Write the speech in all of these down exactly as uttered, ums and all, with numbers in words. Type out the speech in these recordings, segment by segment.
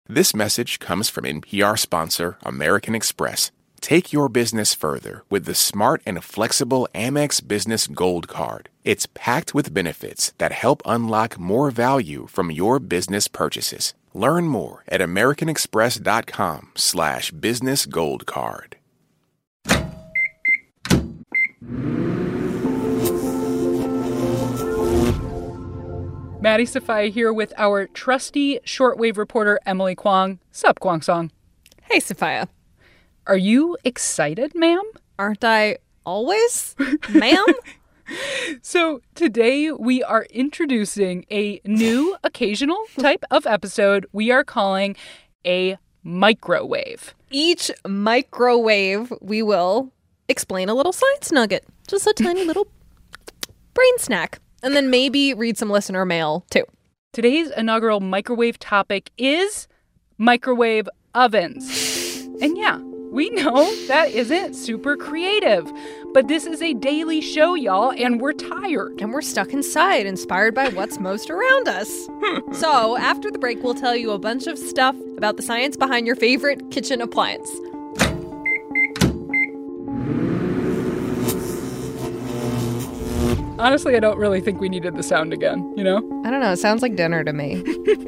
This message comes from N P R sponsor American Express. Take your business further with the smart and flexible Amex Business Gold Card. It's packed with benefits that help unlock more value from your business purchases. Learn more at americanexpress.com slash business gold card. Maddie Sofia here with our trusty shortwave reporter, Emily Kwong. Sup, Kwong Song? Hey, Sophia. Are you excited, ma'am? Aren't I always, ma'am? So today we are introducing a new occasional type of episode we are calling a microwave. Each microwave, we will explain a little science nugget. Just a tiny little brain snack. And then maybe read some listener mail, too. Today's inaugural microwave topic is microwave ovens. And yeah, we know that isn't super creative, but this is a daily show, y'all, and we're tired. And we're stuck inside, inspired by what's most around us. So after the break, we'll tell you a bunch of stuff about the science behind your favorite kitchen appliance. Honestly, I don't really think we needed the sound again, you know? I don't know. It sounds like dinner to me.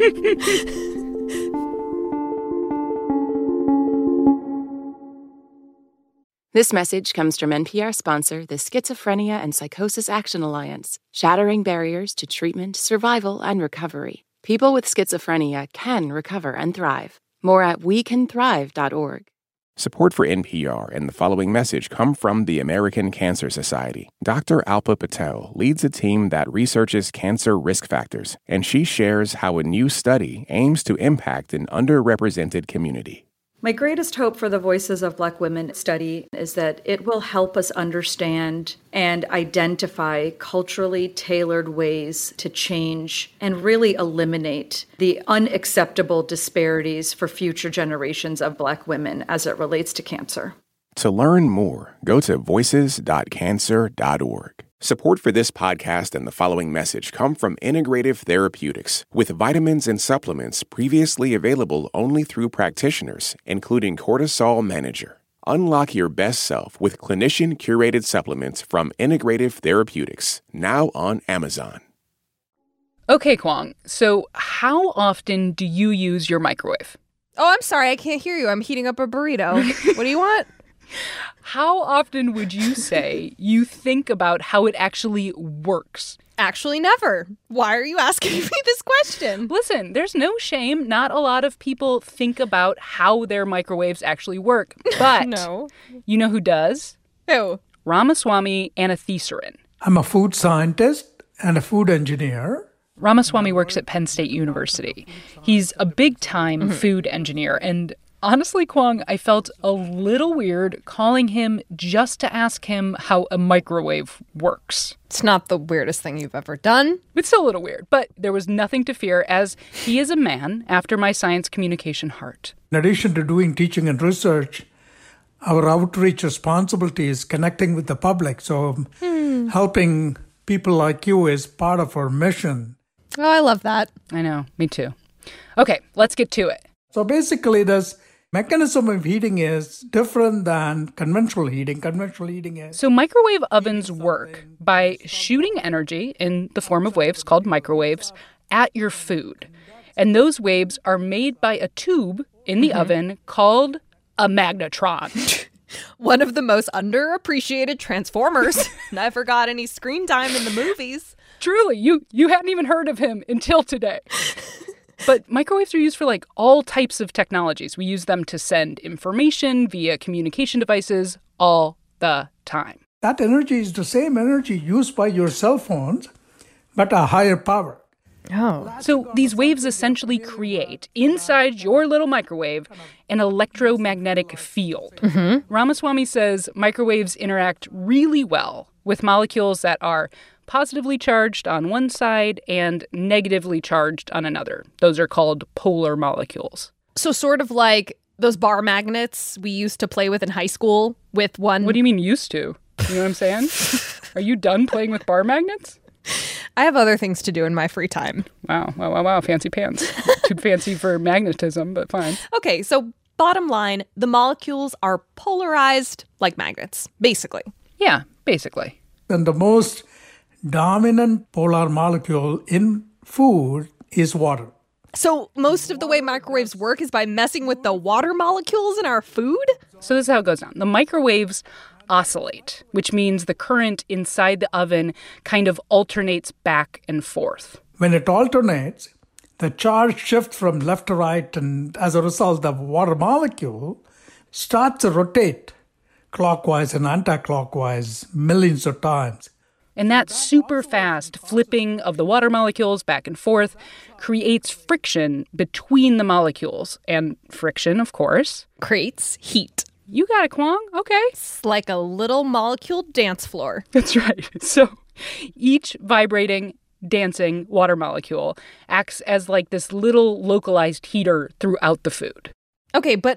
This message comes from N P R sponsor, the Schizophrenia and Psychosis Action Alliance, shattering barriers to treatment, survival, and recovery. People with schizophrenia can recover and thrive. More at we can thrive dot org. Support for N P R and the following message come from the American Cancer Society. Doctor Alpa Patel leads a team that researches cancer risk factors, and she shares how a new study aims to impact an underrepresented community. My greatest hope for the Voices of Black Women study is that it will help us understand and identify culturally tailored ways to change and really eliminate the unacceptable disparities for future generations of Black women as it relates to cancer. To learn more, go to voices dot cancer dot org. Support for this podcast and the following message come from Integrative Therapeutics, with vitamins and supplements previously available only through practitioners, including Cortisol Manager. Unlock your best self with clinician-curated supplements from Integrative Therapeutics, now on Amazon. Okay, Kwong, so how often do you use your microwave? Oh, I'm sorry. I can't hear you. I'm heating up a burrito. What do you want? How often would you say you think about how it actually works? Actually, never. Why are you asking me this question? Listen, there's no shame. Not a lot of people think about how their microwaves actually work. But no. You know who does? Who? Ramaswamy Ananthasaran. I'm a food scientist and a food engineer. Ramaswamy works at Penn State University. He's a big-time mm-hmm. food engineer, and honestly, Kwong, I felt a little weird calling him just to ask him how a microwave works. It's not the weirdest thing you've ever done. It's still a little weird, but there was nothing to fear, as he is a man after my science communication heart. In addition to doing teaching and research, our outreach responsibility is connecting with the public. So hmm. helping people like you is part of our mission. Oh, I love that. I know. Me too. Okay, let's get to it. So basically, this mechanism of heating is different than conventional heating. Conventional heating is... So microwave ovens work by shooting energy in the form of waves called microwaves at your food. And those waves are made by a tube in the mm-hmm. oven called a magnetron. One of the most underappreciated transformers. Never got any screen time in the movies. Truly, you, you hadn't even heard of him until today. But microwaves are used for, like, all types of technologies. We use them to send information via communication devices all the time. That energy is the same energy used by your cell phones, but a higher power. Oh. So these waves essentially create, inside your little microwave, an electromagnetic field. Mm-hmm. Ramaswamy says microwaves interact really well with molecules that are positively charged on one side and negatively charged on another. Those are called polar molecules. So sort of like those bar magnets we used to play with in high school with one... What do you mean used to? You know what I'm saying? Are you done playing with bar magnets? I have other things to do in my free time. Wow, wow, wow, wow. Fancy pants. Too fancy for magnetism, but fine. Okay, so bottom line, the molecules are polarized like magnets, basically. Yeah, basically. And the most dominant polar molecule in food is water. So most of the way microwaves work is by messing with the water molecules in our food? So this is how it goes down. The microwaves oscillate, which means the current inside the oven kind of alternates back and forth. When it alternates, the charge shifts from left to right, and as a result, the water molecule starts to rotate clockwise and anti-clockwise millions of times. And that super fast flipping of the water molecules back and forth creates friction between the molecules. And friction, of course, Creates heat. you got it, Kwong. Okay. It's like a little molecule dance floor. That's right. So each vibrating, dancing water molecule acts as like this little localized heater throughout the food. Okay, but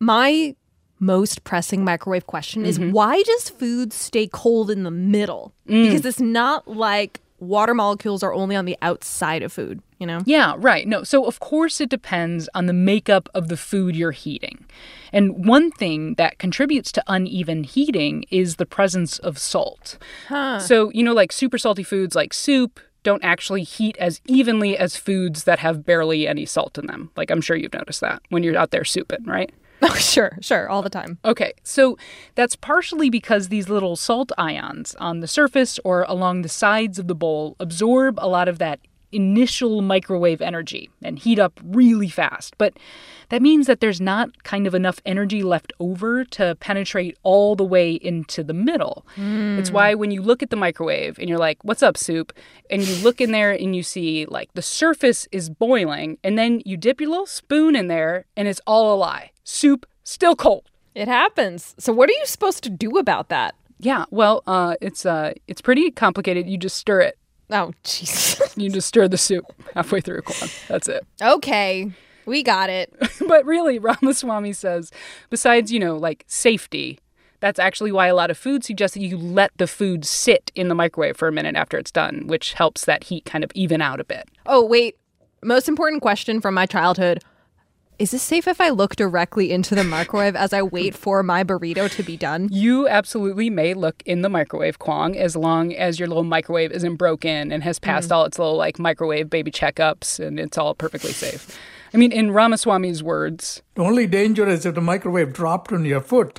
my most pressing microwave question is why does food stay cold in the middle? Because it's not like water molecules are only on the outside of food, you know? Yeah, right. No, so of course it depends on the makeup of the food you're heating. And one thing that contributes to uneven heating is the presence of salt. Huh. So, you know, like super salty foods like soup don't actually heat as evenly as foods that have barely any salt in them. Like, I'm sure you've noticed that when you're out there souping, right? Oh, sure, sure, all the time. Okay, so that's partially because these little salt ions on the surface or along the sides of the bowl absorb a lot of that initial microwave energy and heat up really fast. But that means that there's not kind of enough energy left over to penetrate all the way into the middle. Mm. It's why when you look at the microwave and you're like, what's up, soup? And you look in there and you see like the surface is boiling and then you dip your little spoon in there and it's all a lie. Soup still cold. It happens. So what are you supposed to do about that? Yeah, well, uh, it's uh, it's pretty complicated. You just stir it. Oh, jeez. You just stir the soup halfway through, Kwan. That's it. Okay, we got it. But really, Ramaswamy says, besides, you know, like safety, that's actually why a lot of food suggests that you let the food sit in the microwave for a minute after it's done, which helps that heat kind of even out a bit. Oh, wait. Most important question from my childhood. Is this safe if I look directly into the microwave as I wait for my burrito to be done? You absolutely may look in the microwave, Kwong, as long as your little microwave isn't broken and has passed mm. all its little like microwave baby checkups and it's all perfectly safe. I mean, in Ramaswamy's words, the only danger is if the microwave dropped on your foot.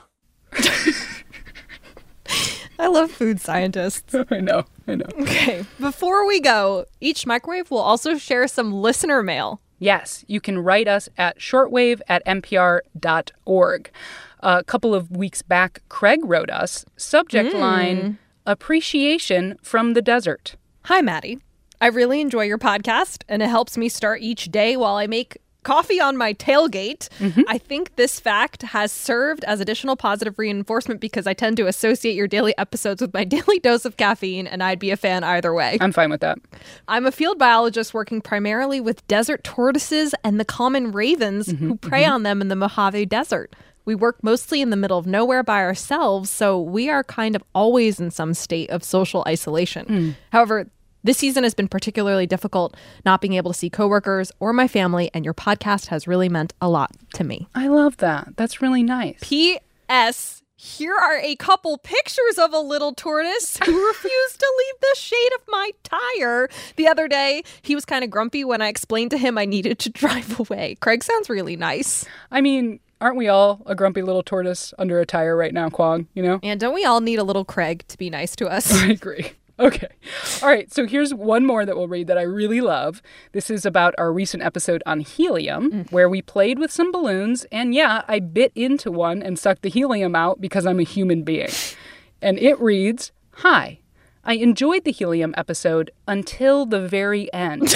I love food scientists. I know, I know. Okay, before we go, each microwave will also share some listener mail. Yes, you can write us at shortwave at n p r dot org. A couple of weeks back, Craig wrote us, subject mm. line, appreciation from the desert. Hi, Maddie. I really enjoy your podcast, and it helps me start each day while I make coffee on my tailgate. Mm-hmm. I think this fact has served as additional positive reinforcement because I tend to associate your daily episodes with my daily dose of caffeine, and I'd be a fan either way. I'm fine with that. I'm a field biologist working primarily with desert tortoises and the common ravens mm-hmm, who prey mm-hmm. on them in the Mojave Desert. We work mostly in the middle of nowhere by ourselves, so we are kind of always in some state of social isolation. Mm. However, this season has been particularly difficult, not being able to see coworkers or my family, and your podcast has really meant a lot to me. I love that. That's really nice. P S. Here are a couple pictures of a little tortoise who refused to leave the shade of my tire. The other day, he was kind of grumpy when I explained to him I needed to drive away. Craig sounds really nice. I mean, aren't we all a grumpy little tortoise under a tire right now, Kwong, you know? And don't we all need a little Craig to be nice to us? I agree. Okay. All right. So here's one more that we'll read that I really love. This is about our recent episode on helium, mm. where we played with some balloons. And yeah, I bit into one and sucked the helium out because I'm a human being. And it reads, "Hi, I enjoyed the helium episode until the very end.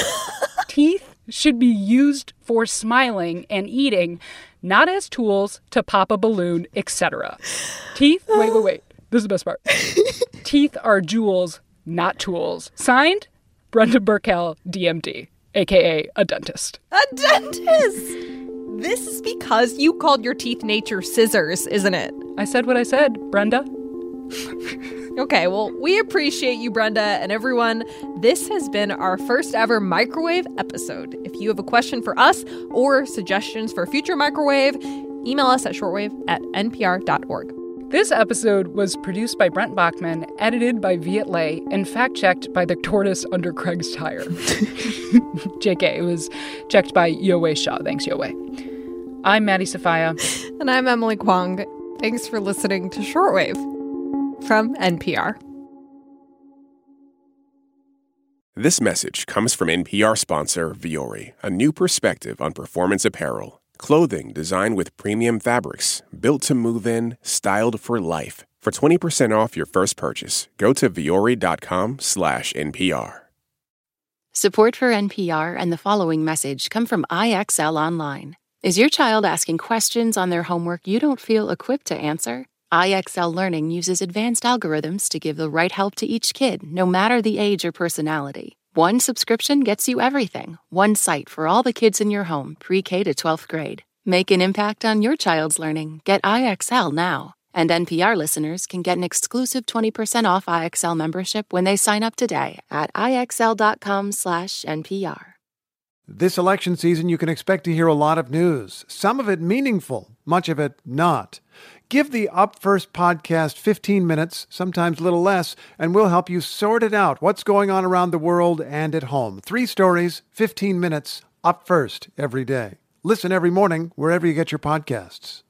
Teeth should be used for smiling and eating, not as tools to pop a balloon, et cetera. Teeth, wait, wait, wait. This is the best part. Teeth are jewels, not tools. Signed, Brenda Burkell, D M D, a k a a dentist." A dentist! This is because you called your teeth nature scissors, isn't it? I said what I said, Brenda. Okay, well, we appreciate you, Brenda, and everyone. This has been our first ever microwave episode. If you have a question for us or suggestions for future microwave, email us at shortwave at n p r dot org. This episode was produced by Brent Bachman, edited by Viet Le, and fact-checked by the tortoise under Craig's tire. J K, it was checked by Yowei Shaw. Thanks, Yowei. I'm Maddie Sofia. And I'm Emily Kwong. Thanks for listening to Shortwave from N P R. This message comes from N P R sponsor Vuori, a new perspective on performance apparel. Clothing designed with premium fabrics, built to move in, styled for life. For twenty percent off your first purchase, go to vuori.com slash NPR. Support for N P R and the following message come from I X L Online. Is your child asking questions on their homework you don't feel equipped to answer? I X L Learning uses advanced algorithms to give the right help to each kid, no matter the age or personality. One subscription gets you everything. One site for all the kids in your home, pre-K to twelfth grade. Make an impact on your child's learning. Get I X L now. And N P R listeners can get an exclusive twenty percent off I X L membership when they sign up today at ixl.com slash NPR. This election season, you can expect to hear a lot of news. Some of it meaningful, much of it not. Give the Up First podcast fifteen minutes, sometimes a little less, and we'll help you sort it out. What's going on around the world and at home? Three stories, fifteen minutes, Up First every day. Listen every morning wherever you get your podcasts.